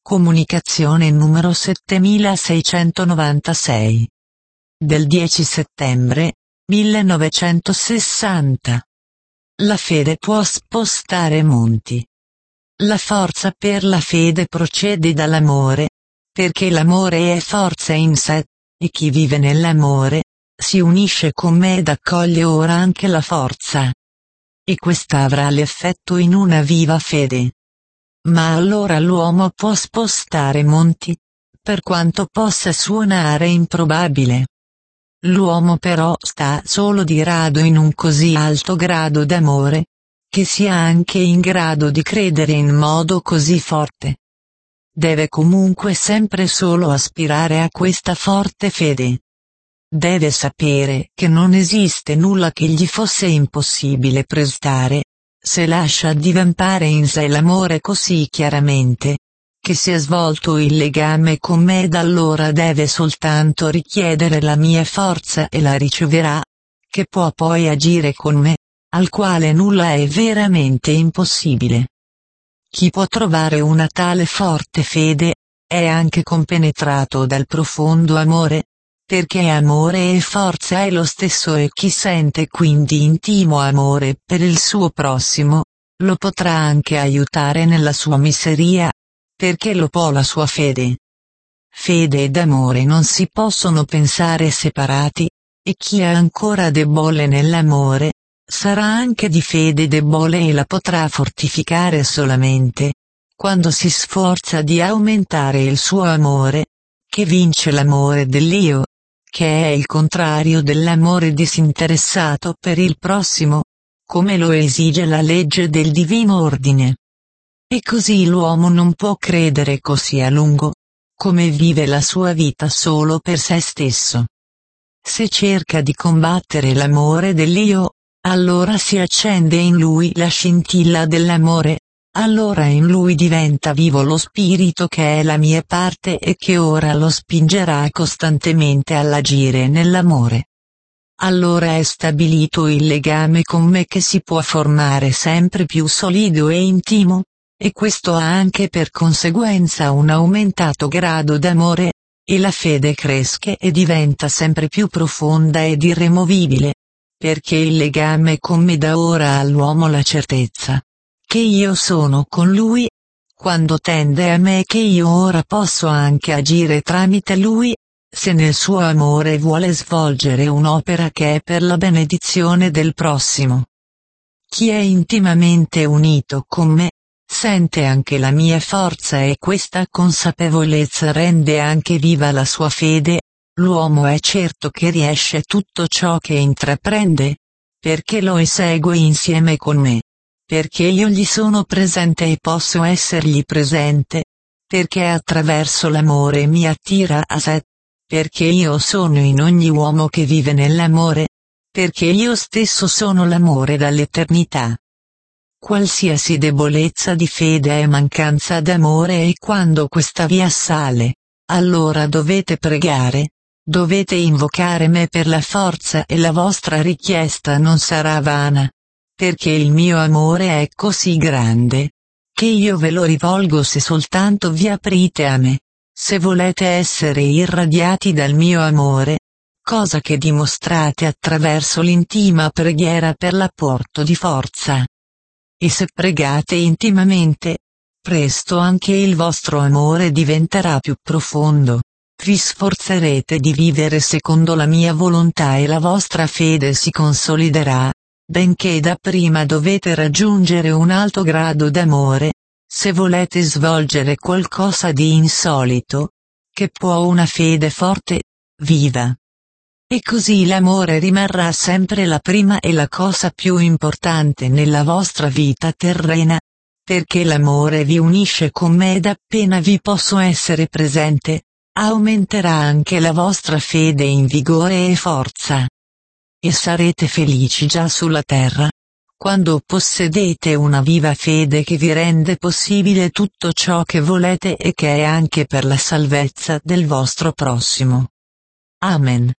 Comunicazione numero 7696. Del 10 settembre 1960. La fede può spostare monti. La forza per la fede procede dall'amore, perché l'amore è forza in sé, e chi vive nell'amore si unisce con me ed accoglie ora anche la forza. E questa avrà l'effetto in una viva fede. Ma allora l'uomo può spostare monti, per quanto possa suonare improbabile. L'uomo però sta solo di rado in un così alto grado d'amore, che sia anche in grado di credere in modo così forte. Deve comunque sempre solo aspirare a questa forte fede. Deve sapere che non esiste nulla che gli fosse impossibile prestare, se lascia divampare in sé l'amore così chiaramente, che si è svolto il legame con me ed allora deve soltanto richiedere la mia forza e la riceverà, che può poi agire con me, al quale nulla è veramente impossibile. Chi può trovare una tale forte fede, è anche compenetrato dal profondo amore, perché amore e forza è lo stesso e chi sente quindi intimo amore per il suo prossimo, lo potrà anche aiutare nella sua miseria, perché lo può la sua fede. Fede ed amore non si possono pensare separati, e chi è ancora debole nell'amore, sarà anche di fede debole e la potrà fortificare solamente quando si sforza di aumentare il suo amore, che vince l'amore dell'io, che è il contrario dell'amore disinteressato per il prossimo, come lo esige la legge del divino ordine. E così l'uomo non può credere così a lungo, come vive la sua vita solo per se stesso. Se cerca di combattere l'amore dell'io, allora si accende in lui la scintilla dell'amore, allora in lui diventa vivo lo spirito che è la mia parte e che ora lo spingerà costantemente all'agire nell'amore. Allora è stabilito il legame con me che si può formare sempre più solido e intimo, e questo ha anche per conseguenza un aumentato grado d'amore, e la fede cresce e diventa sempre più profonda ed irremovibile, perché il legame con me dà ora all'uomo la certezza che io sono con lui, quando tende a me che io ora posso anche agire tramite lui, se nel suo amore vuole svolgere un'opera che è per la benedizione del prossimo. Chi è intimamente unito con me, sente anche la mia forza e questa consapevolezza rende anche viva la sua fede, l'uomo è certo che riesce tutto ciò che intraprende, perché lo esegue insieme con me. Perché io gli sono presente e posso essergli presente, perché attraverso l'amore mi attira a sé, perché io sono in ogni uomo che vive nell'amore, perché io stesso sono l'amore dall'eternità. Qualsiasi debolezza di fede è mancanza d'amore e quando questa vi assale, allora dovete pregare, dovete invocare me per la forza e la vostra richiesta non sarà vana. Perché il mio amore è così grande, che io ve lo rivolgo se soltanto vi aprite a me, se volete essere irradiati dal mio amore, cosa che dimostrate attraverso l'intima preghiera per l'apporto di forza. E se pregate intimamente, presto anche il vostro amore diventerà più profondo, vi sforzerete di vivere secondo la mia volontà e la vostra fede si consoliderà. Benché dapprima dovete raggiungere un alto grado d'amore, se volete svolgere qualcosa di insolito, che può una fede forte, viva. E così l'amore rimarrà sempre la prima e la cosa più importante nella vostra vita terrena, perché l'amore vi unisce con me ed appena vi posso essere presente, aumenterà anche la vostra fede in vigore e forza. E sarete felici già sulla terra, quando possedete una viva fede che vi rende possibile tutto ciò che volete e che è anche per la salvezza del vostro prossimo. Amen.